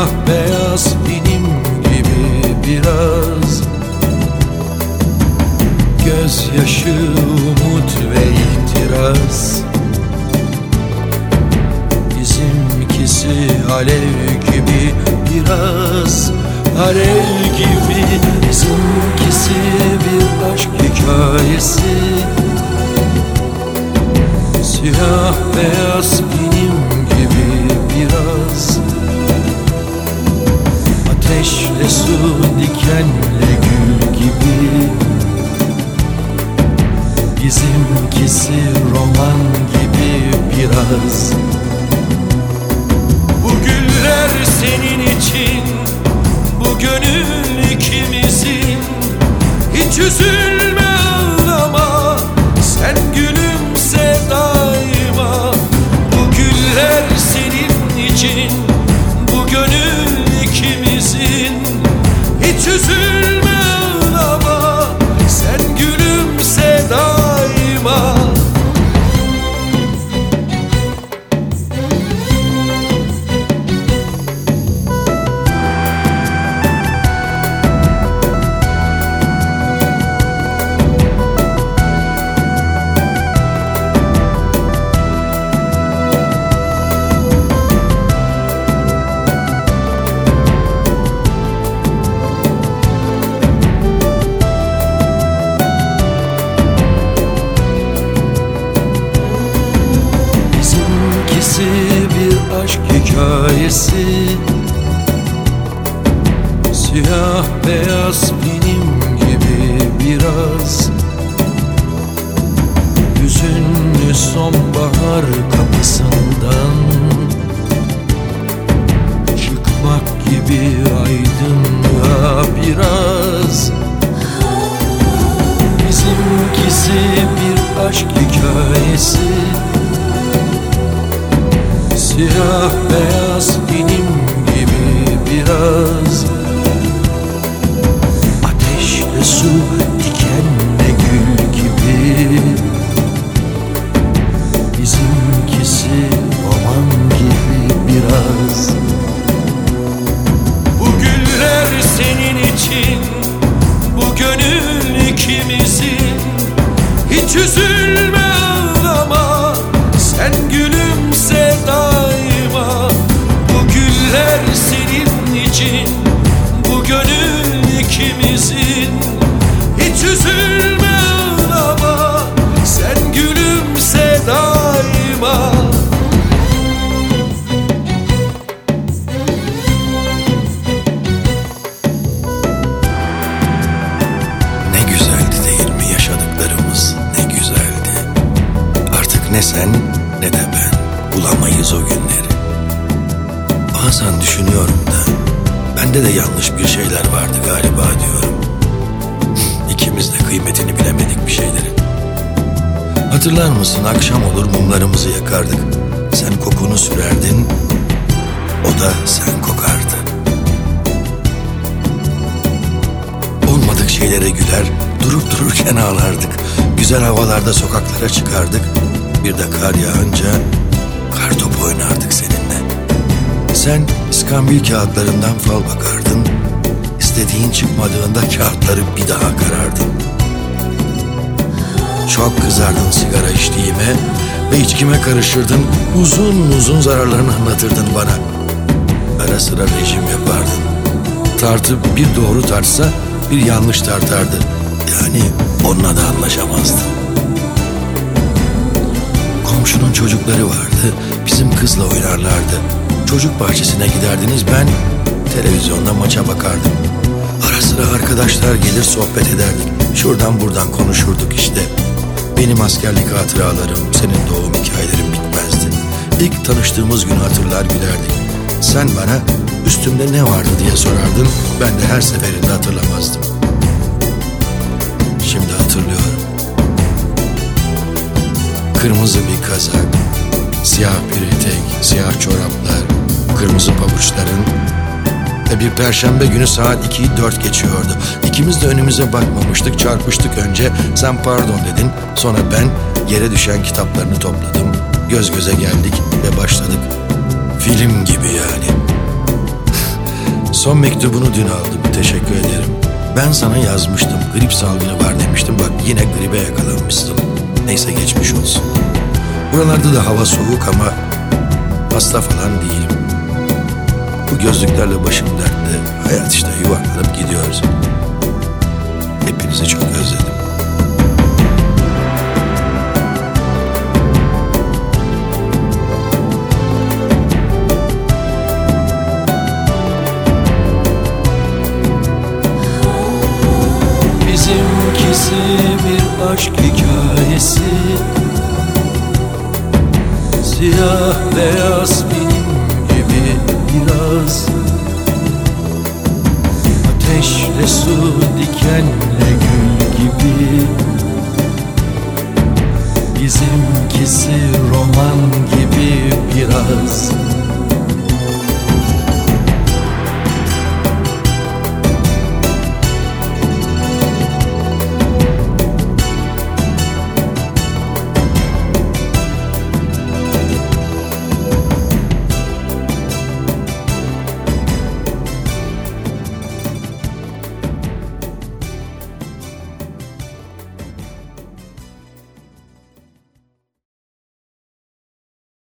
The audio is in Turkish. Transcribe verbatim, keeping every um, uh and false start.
Siyah beyaz benim gibi biraz, gözyaşı, umut ve ihtiras. Bizimkisi alev gibi biraz, alev gibi. Bizimkisi bir aşk hikayesi. Siyah beyaz benim gibi biraz, ateşle su, dikenle gül gibi. Bizimkisi roman gibi biraz. Bu güller senin için, bu gönül ikimizin. Hiç üzülme, ağlama, sen gülümse daima. Bu güller senin için, bu gönül ikimizin. Hiç üzülme, ağlama, sen gülümse daima. Bir aşk hikayesi. Siyah beyaz benim gibi biraz, hüzünlü sonbahar kapısından çıkmak gibi aydınlığa biraz. Bizimkisi bir aşk hikayesi. Siyah beyaz benim gibi biraz, ateşle su, dikenle gül gibi. Bizimkisi roman gibi biraz. Bu güller senin için, bu gönül ikimizin. Hiç üzülme, ağlama, sen gülümse daima. Bu güller senin için, bu gönül ikimizin. Hiç üzülme, ağlama, sen gülümse daima. Ne güzeldi değil mi yaşadıklarımız, ne güzeldi. Artık ne sen ne de ben bulamayız o günleri. Bazen düşünüyorum da bende de yanlış bir şeyler vardı galiba diyorum. İkimiz de kıymetini bilemedik bir şeylerin. Hatırlar mısın, akşam olur mumlarımızı yakardık. Sen kokunu sürerdin, o da sen kokardı. Olmadık şeylere güler, durup dururken ağlardık. Güzel havalarda sokaklara çıkardık. Bir de kar yağınca kar topu oynardık seninle. Sen iskambil kağıtlarından fal bakardın. İstediğin çıkmadığında kağıtları bir daha karardın. Çok kızardın sigara içtiğime ve içkime karışırdın. Uzun uzun zararlarını anlatırdın bana. Ara sıra rejim yapardın. Tartı bir doğru tartsa bir yanlış tartardı. Yani onunla da anlaşamazdın. Komşunun çocukları vardı, bizim kızla oynarlardı. Çocuk bahçesine giderdiniz, ben televizyonda maça bakardım. Ara sıra arkadaşlar gelir sohbet ederdik. Şuradan buradan konuşurduk işte. Benim askerlik hatıralarım, senin doğum hikayelerin bitmezdi. İlk tanıştığımız günü hatırlar gülerdik. Sen bana üstümde ne vardı diye sorardın, ben de her seferinde hatırlamazdım. Şimdi hatırlıyorum. Kırmızı bir kazak, siyah bir etek, siyah çoraplar, kırmızı pabuçların ve bir perşembe günü saat ikiyi dört geçiyordu. İkimiz de önümüze bakmamıştık, çarpıştık önce. Sen pardon dedin, sonra ben yere düşen kitaplarını topladım. Göz göze geldik ve başladık. Film gibi yani. Son mektubunu dün aldım, teşekkür ederim. Ben sana yazmıştım, grip salgını var demiştim. Bak yine gribe yakalanmışsın. Neyse geçmiş olsun. Buralarda da hava soğuk ama hasta falan değilim. Bu gözlüklerle başım dertte. Hayat işte, yuvarlanıp gidiyoruz. Hepinizi çok özledim. Bizimkisi bir aşk hikayesi, siyah beyaz benim gibi biraz. Ateşle su, dikenle gül gibi. Bizimkisi roman gibi biraz.